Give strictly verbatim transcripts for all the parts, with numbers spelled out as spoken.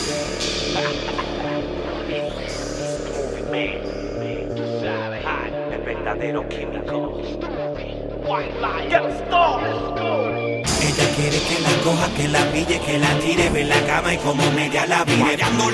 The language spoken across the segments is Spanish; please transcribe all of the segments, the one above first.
El verdadero químico. Ella quiere que la coja, que la pille, que la tire, ve la cama y como media la vire.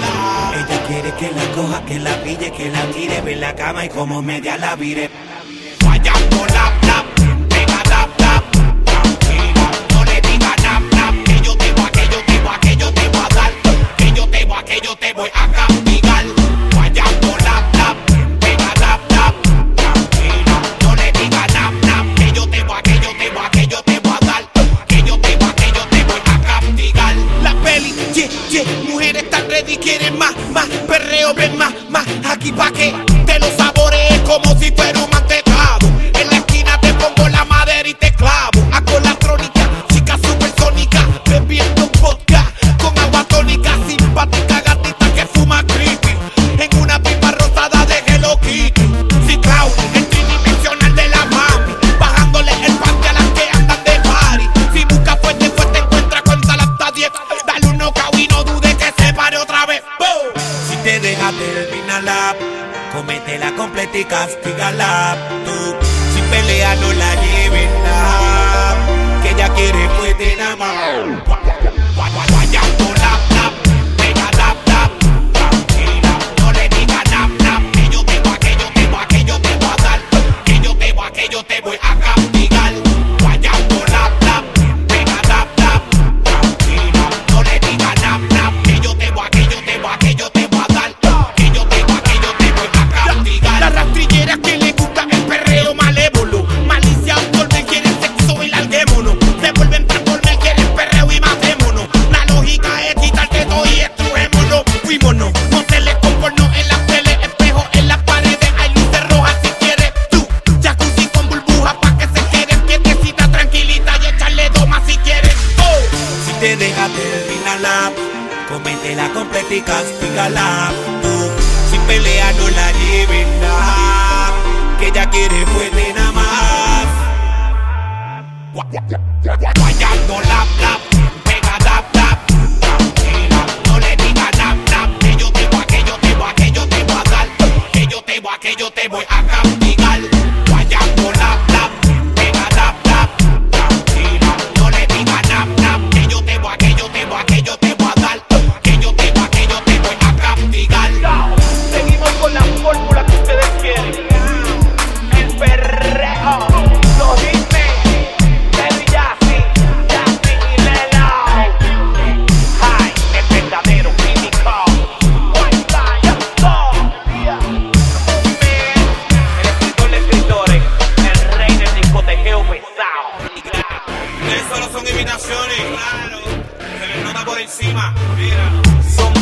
Ella quiere que la coja, que la pille, que la tire, ve la cama y como media la vire. Guayando la tap, pega tap tap, tranquila, no le diga nap nap, que yo te voy, que yo te voy, que yo te voy a dar, que yo te voy, que yo te voy a castigar. Guayando la tap, pega tap tap, tranquila, no le diga nap nap, que yo te voy, que yo te voy, que yo te voy a dar, que yo te voy, que yo te voy a castigar. La peli, yeah, yeah, mujeres tan ready, quieren más, más, perreo, ven más, más, aquí pa' que te lo saborees como si fuera un mantecado. En la esquina te pongo la madera y te clavo. Hago la crónica, chica supersónica, bebiendo vodka con agua tónica, simpática gatita que fuma creepy en una pipa rosada de Hello Kitty. Sí, Cloud, el tridimensional de la mami, bajándole el panty a las que andan de party. Si busca fuerte, pues te encuentra con hasta diez. Dale un knockout y no dudes que se pare otra vez. ¡Boom! Si te dejas terminarla, cómetela completa y castígala. Tú, si pelea no la lleves nada, que ella quiere puede nada más. Guayando la tap, pega tap tap, tranquila, no le diga nap nap, que yo te voy, que yo te voy, que yo te voy a dar, que yo te voy, que yo te voy a castigar. Guayando la tap, pega tap tap, tranquila, no le diga nap nap, que yo te voy, que yo te voy, que yo te voy a dar, que yo te voy, que yo te voy a castigar. La rastrillera que le gusta el perreo malévolo, malicia absorbe, quiere sexo y larguémonos. Se vuelven transformer, quieren perreo y matémonos. La lógica es quitarte todo y estrujémonos. Fuímonos, no se les compornó en las teles, espejos en las paredes, hay luces rojas si quieres tú. Jacuzzi con burbujas pa' que se queden quietecita, tranquilita y echarle doma si quieres. Oh, si te dejas terminarla, cómetela completa y castígala. Tú, si pelea no la lleves nada, que ella quiere fuerte nada más. Guayando la tap, pega tap tap, tranquila, no le diga nap nap, que yo te voy, que yo te voy, que yo te voy a dar, que yo te voy, que yo te voy a castigar. Guayando la tap, pega tap tap, tranquila, no le diga nap nap, que yo te voy, que yo te voy, que yo te voy a dar, que yo te voy, que yo te voy a castigar. Seguimos con la fórmula que ustedes quieren. El perreo, los hitmen, Baby Yassi, Yassi y Lelo. Ay, el verdadero químico. White Lion, el escritor de escritores, el rey del discotejeo pesado. Ustedes solo son imitaciones, claro, se les nota por encima, mira, son